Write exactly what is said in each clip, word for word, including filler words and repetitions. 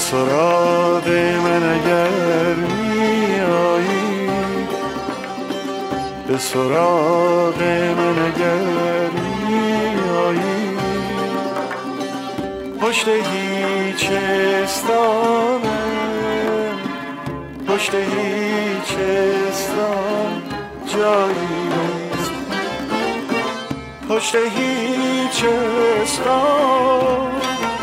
سراغ من اگر میایی، به سراغ من اگر میایی، پشت هیچ استانم، پشت هیچ استان جایی نیست، پشت هیچ استان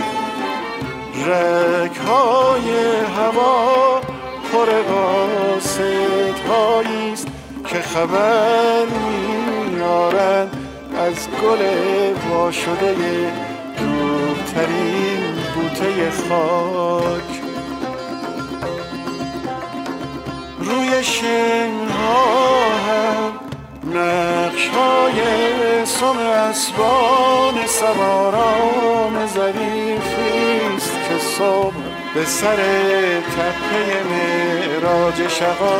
رگ‌های هوا پر قاصدهاییست که خبر میارند از گل وا شده دورترین بوته خاک. روی شنها هم نقش‌های سم اسبان سواران ظریفیست که صبح به سر تپه معراج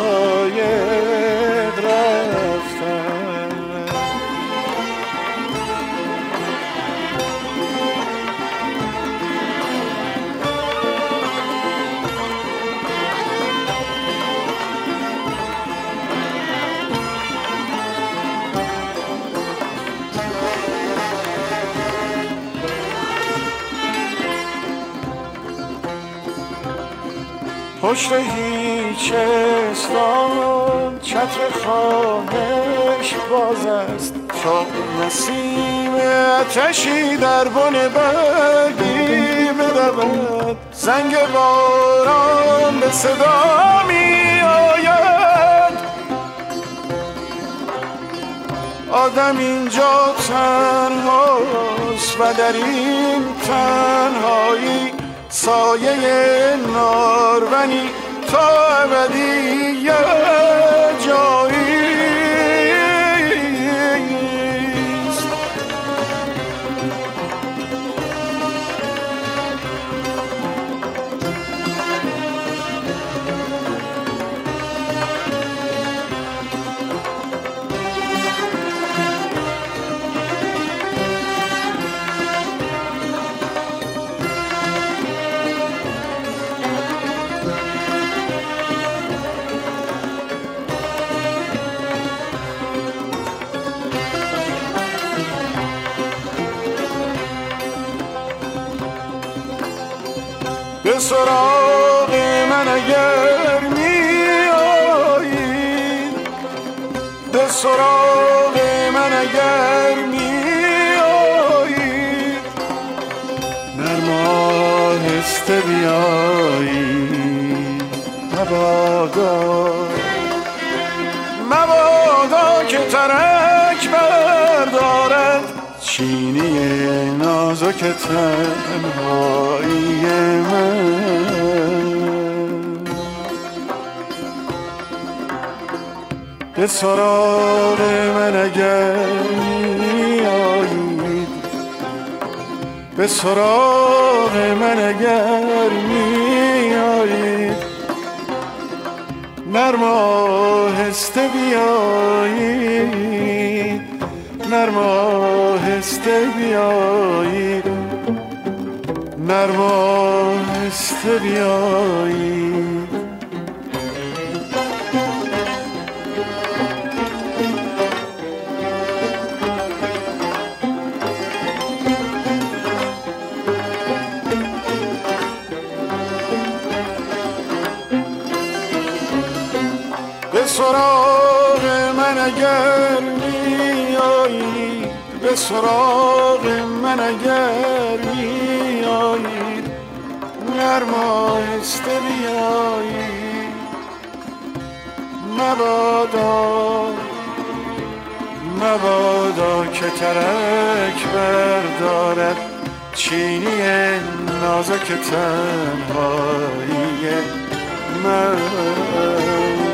شقایق رفتن. پشت هیچ استان چتر خواهش باز است، تا نسیم آتشی در بن برگی بدود، زنگ باران به صدا می آید. آدم اینجا تنهاست و در این تنهایی سایه نارونی تا ابدی جاییست. به سراغ من اگر میایی، به سراغ من اگر میایی، نرم آهسته بیایی، مبادا مبادا که ترک بردارد چینی نازک تنهایی من. به سراغ من اگر میایید، به سراغ من اگر میایید، نرم آهسته بیایید، نرم آهسته بیایید، نرم آهسته بیایید. به سراغ من اگر میایی، به سراغ من اگر میایی، نرم آهسته بیایی، مبادا مبادا که ترک بردارد چینی نازک تنهایی من.